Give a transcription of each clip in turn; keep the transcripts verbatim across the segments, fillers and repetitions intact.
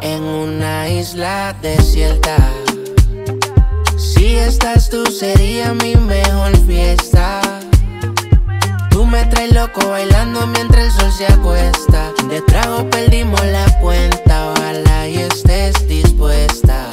en una isla desierta. Si estás tú sería mi mejor fiesta. Tú me traes loco bailando mientras el sol se acuesta. De trago perdimos la cuenta, ojalá y estés dispuesta.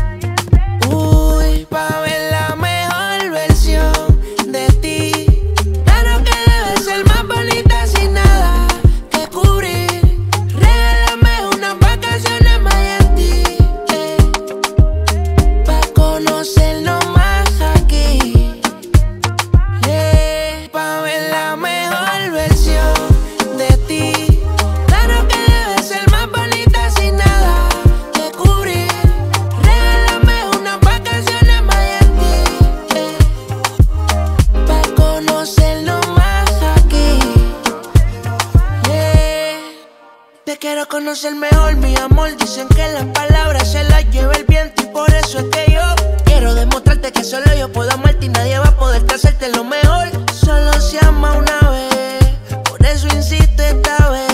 Uy, pa' ver la mejor versión de ti. Claro que debes ser más bonita sin nada que cubrir. Regálame unas vacaciones en Miami, eh, pa' conocernos más aquí, yeah. Pa' ver la mejor versión de ti. Claro que debes ser más bonita sin nada que cubrir. Regálame unas vacaciones en Miami, eh, pa' conocernos más aquí, yeah. Te quiero conocer mejor, mi amor. Dicen que las palabras se las lleva el viento y por eso es que yo quiero demostrarte que solo yo puedo amarte y nadie va a poder hacerte lo mejor. Solo se ama una vez, por eso insisto esta vez.